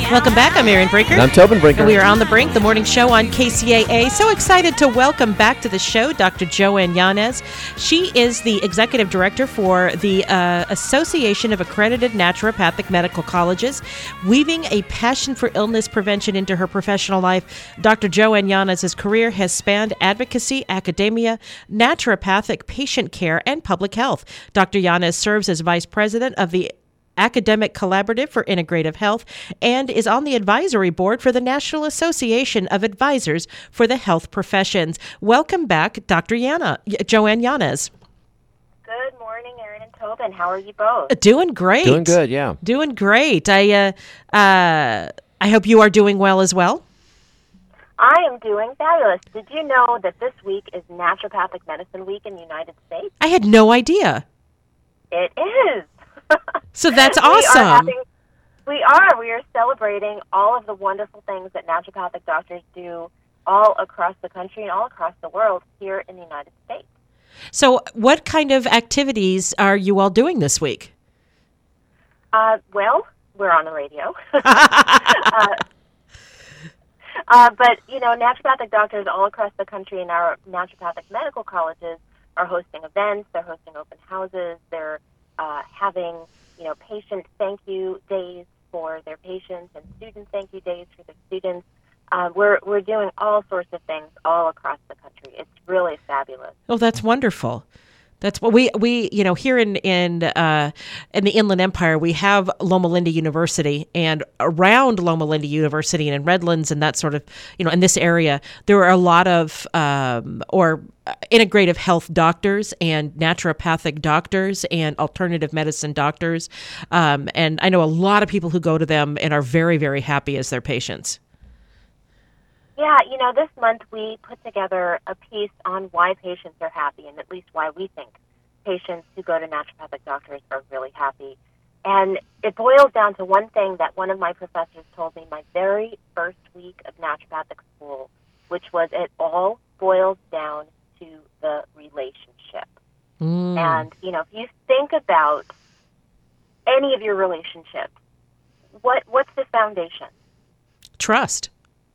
Welcome back. I'm Erin Brinker. And I'm Tobin Brinker. And we are on the brink, the morning show on KCAA. So excited to welcome back to the show Dr. Joanne Yanez. She is the executive director for the Association of Accredited Naturopathic Medical Colleges. Weaving a passion for illness prevention into her professional life, Dr. Joanne Yanez's career has spanned advocacy, academia, naturopathic patient care, and public health. Dr. Yanez serves as vice president of the Academic Collaborative for Integrative Health and is on the advisory board for the National Association of Advisors for the Health Professions. Welcome back, Dr. Joanne Yanez. Good morning, Erin and Tobin. How are you both? Doing great. Doing good, yeah. Doing great. I hope you are doing well as well. I am doing fabulous. Did you know that this week is Naturopathic Medicine Week in the United States? I had no idea. It is. So that's awesome. We are celebrating all of the wonderful things that naturopathic doctors do all across the country and all across the world here in the United States. So what kind of activities are you all doing this week? Well, we're on the radio. But, naturopathic doctors all across the country in our naturopathic medical colleges are hosting events, they're hosting open houses, they're having, patient thank you days for their patients and student thank you days for their students. We're doing all sorts of things all across the country. It's really fabulous. Oh, that's wonderful. That's what we here in the Inland Empire, we have Loma Linda University, and around Loma Linda University and in Redlands and that sort of, in this area, there are a lot of integrative health doctors and naturopathic doctors and alternative medicine doctors. And I know a lot of people who go to them and are very, very happy as their patients. Yeah, this month we put together a piece on why patients are happy, and at least why we think patients who go to naturopathic doctors are really happy. And it boils down to one thing that one of my professors told me my very first week of naturopathic school, which was it all boils down to the relationship. And, if you think about any of your relationships, what's the foundation? Trust,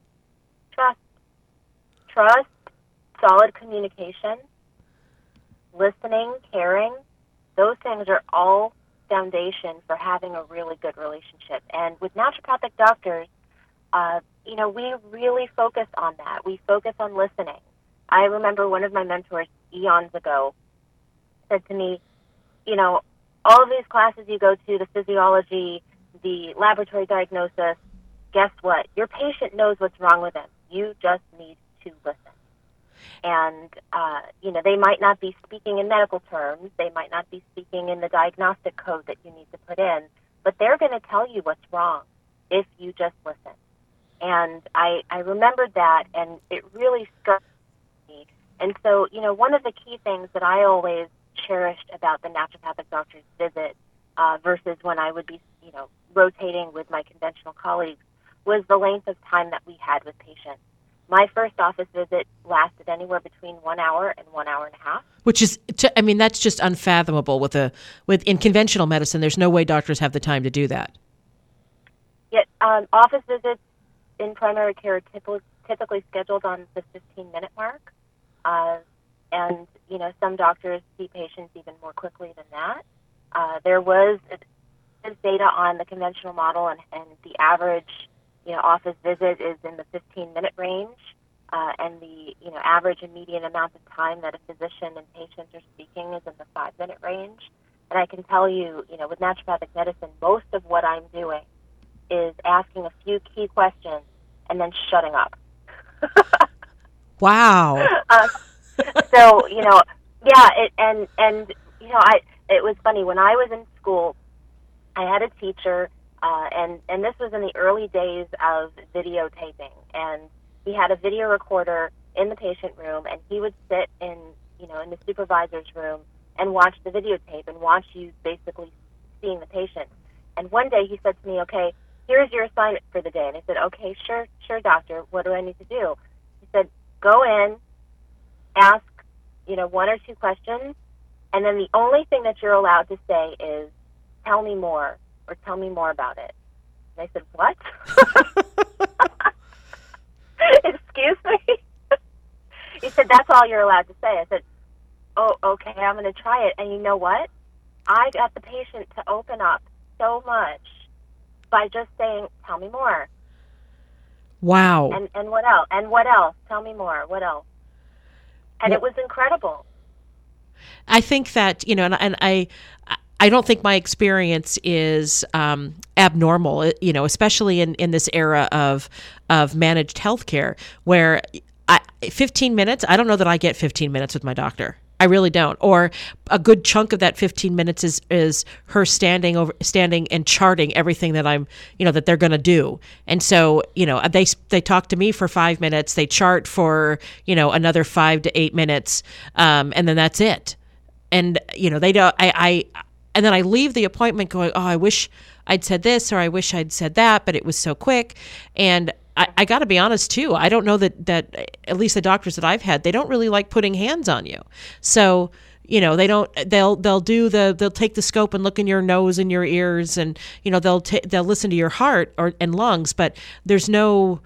solid communication, listening, caring. Those things are all foundation for having a really good relationship. And with naturopathic doctors, we really focus on that. We focus on listening. I remember one of my mentors eons ago said to me, all of these classes you go to, the physiology, the laboratory diagnosis, guess what? Your patient knows what's wrong with them. You just need to listen. And, they might not be speaking in medical terms. They might not be speaking in the diagnostic code that you need to put in, but they're going to tell you what's wrong if you just listen. And I remembered that, and it really struck me. And so, one of the key things that I always cherished about the naturopathic doctor's visit versus when I would be, rotating with my conventional colleagues was the length of time that we had with patients. My first office visit lasted anywhere between 1 hour and 1 hour and a half. Which is, that's just unfathomable in conventional medicine. There's no way doctors have the time to do that. Yet, office visits in primary care are typically scheduled on the 15-minute mark. And, some doctors see patients even more quickly than that. There was data on the conventional model, and the average office visit is in the 15-minute range, and the average and median amount of time that a physician and patient are speaking is in the 5-minute range. And I can tell you, with naturopathic medicine, most of what I'm doing is asking a few key questions and then shutting up. Wow. So it was funny when I was in school. I had a teacher. And this was in the early days of videotaping, and he had a video recorder in the patient room, and he would sit in the supervisor's room and watch the videotape and watch you basically seeing the patient. And one day he said to me, "Okay, here's your assignment for the day." And I said, "Okay, sure, doctor. What do I need to do?" He said, "Go in, ask, 1 or 2 questions, and then the only thing that you're allowed to say is, 'Tell me more,' or 'Tell me more about it.'" And I said, what? Excuse me? He said, that's all you're allowed to say. I said, oh, okay, I'm going to try it. And you know what? I got the patient to open up so much by just saying, tell me more. Wow. And what else? And what else? Tell me more. What else? And it was incredible. I think that, and I don't think my experience is abnormal, especially in this era of managed healthcare, where 15 minutes, I don't know that I get 15 minutes with my doctor. I really don't. Or a good chunk of that 15 minutes is her standing and charting everything that that they're going to do. And so, they talk to me for 5 minutes, they chart for, another 5 to 8 minutes, and then that's it. And, they don't, and then I leave the appointment going, oh, I wish I'd said this, or I wish I'd said that, but it was so quick. And I got to be honest too. I don't know that at least the doctors that I've had, they don't really like putting hands on you. So, they don't. They'll take the scope and look in your nose and your ears, and they'll listen to your heart and lungs. But there's no,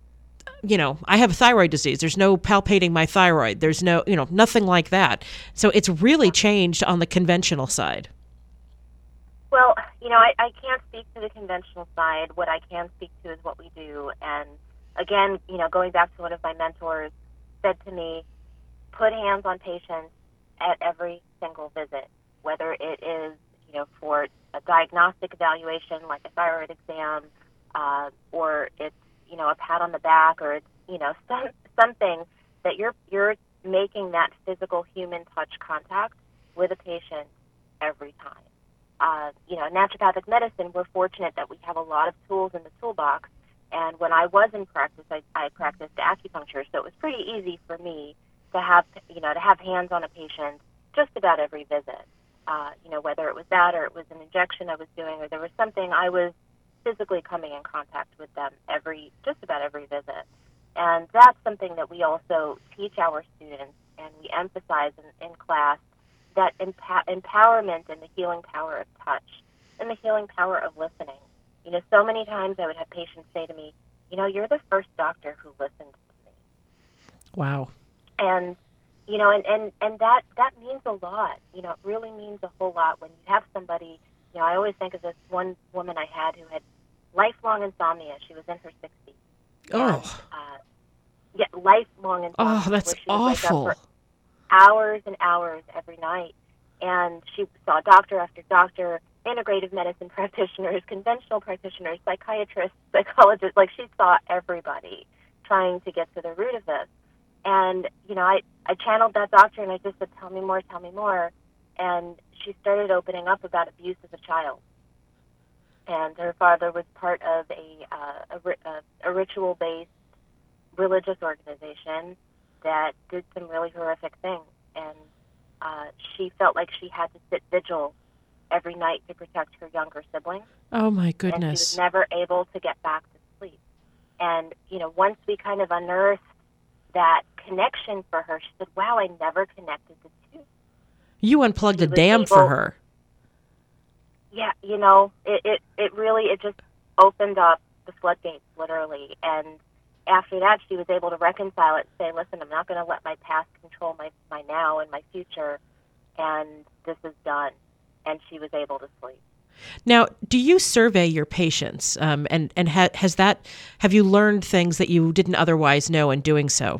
I have a thyroid disease. There's no palpating my thyroid. There's no, nothing like that. So it's really changed on the conventional side. Well, I can't speak to the conventional side. What I can speak to is what we do. And again, going back to one of my mentors said to me, put hands on patients at every single visit, whether it is, for a diagnostic evaluation like a thyroid exam, or it's, a pat on the back, or it's, something that you're making that physical human touch contact with a patient every time. Naturopathic medicine, we're fortunate that we have a lot of tools in the toolbox. And when I was in practice, I practiced acupuncture, so it was pretty easy for me to have hands on a patient just about every visit. Whether it was that or it was an injection I was doing, or there was something, I was physically coming in contact with them just about every visit. And that's something that we also teach our students, and we emphasize in class, that empowerment and the healing power of touch and the healing power of listening. So many times I would have patients say to me, you're the first doctor who listened to me. Wow. And, and that means a lot. It really means a whole lot when you have somebody, I always think of this one woman I had who had lifelong insomnia. She was in her 60s. Oh. And, lifelong insomnia. Oh, that's awful. Wake up for hours and hours every night. And she saw doctor after doctor, integrative medicine practitioners, conventional practitioners, psychiatrists, psychologists. Like, she saw everybody trying to get to the root of this. And, I channeled that doctor, and I just said, tell me more, tell me more. And she started opening up about abuse as a child. And her father was part of a ritual-based religious organization that did some really horrific things. And she felt like she had to sit vigil every night to protect her younger sibling. Oh, my goodness. And she was never able to get back to sleep. And, once we kind of unearthed that connection for her, she said, wow, I never connected the two. You unplugged a dam for her. Yeah, it really just opened up the floodgates, literally. And after that, she was able to reconcile it and say, listen, I'm not going to let my past control my now and my future, and this is done. And she was able to sleep. Now, do you survey your patients? Have you learned things that you didn't otherwise know in doing so?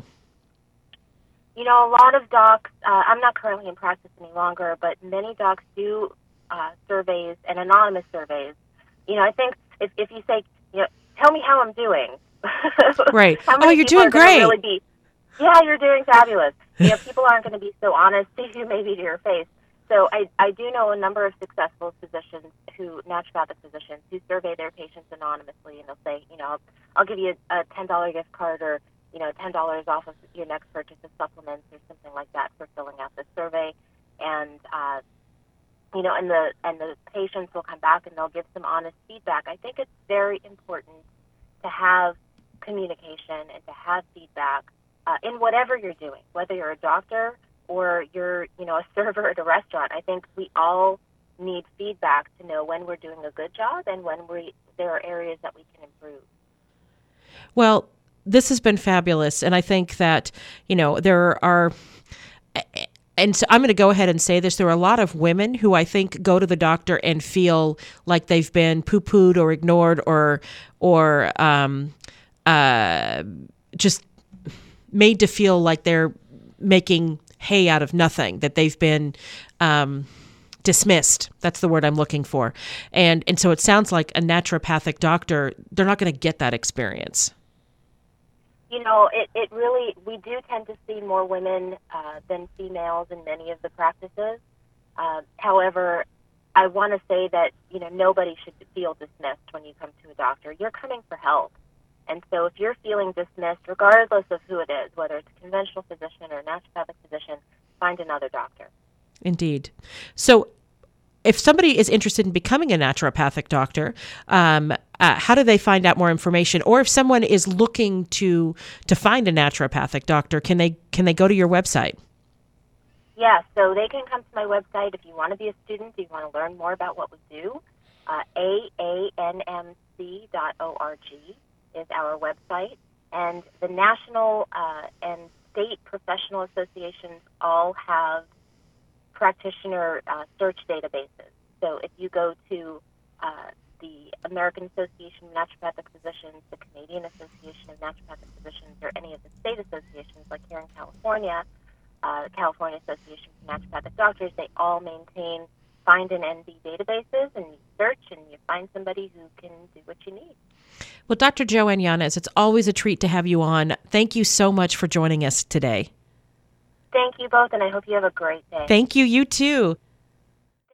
A lot of docs, I'm not currently in practice any longer, but many docs do surveys and anonymous surveys. I think if you say, tell me how I'm doing. Right. Oh, you're doing great. Yeah, you're doing fabulous. People aren't going to be so honest to you, maybe to your face. So I do know a number of successful naturopathic physicians who survey their patients anonymously, and they'll say, I'll give you a $10 gift card, or, $10 off of your next purchase of supplements or something like that for filling out this survey. And, and the patients will come back and they'll give some honest feedback. I think it's very important to have communication and to have feedback in whatever you're doing, whether you're a doctor or you're, a server at a restaurant. I think we all need feedback to know when we're doing a good job and when there are areas that we can improve. Well, this has been fabulous. And I think that, there are, and so I'm going to go ahead and say this, there are a lot of women who I think go to the doctor and feel like they've been poo-pooed or ignored or just made to feel like they're making hay out of nothing, that they've been dismissed. That's the word I'm looking for. And so it sounds like a naturopathic doctor, they're not going to get that experience. It really, we do tend to see more women than females in many of the practices. However, I want to say that, nobody should feel dismissed when you come to a doctor. You're coming for help. And so if you're feeling dismissed, regardless of who it is, whether it's a conventional physician or a naturopathic physician, find another doctor. Indeed. So if somebody is interested in becoming a naturopathic doctor, how do they find out more information? Or if someone is looking to find a naturopathic doctor, can they go to your website? Yeah, so they can come to my website if you want to be a student, if you want to learn more about what we do. AANMC.org is our website. And the national and state professional associations all have practitioner search databases. So if you go to the American Association of Naturopathic Physicians, the Canadian Association of Naturopathic Physicians, or any of the state associations like here in California, California Association for Naturopathic Doctors, they all maintain Find an NB databases, and you search and you find somebody who can do what you need. Well, Dr. Joanne Yanez, it's always a treat to have you on. Thank you so much for joining us today. Thank you both, and I hope you have a great day. Thank you. You too.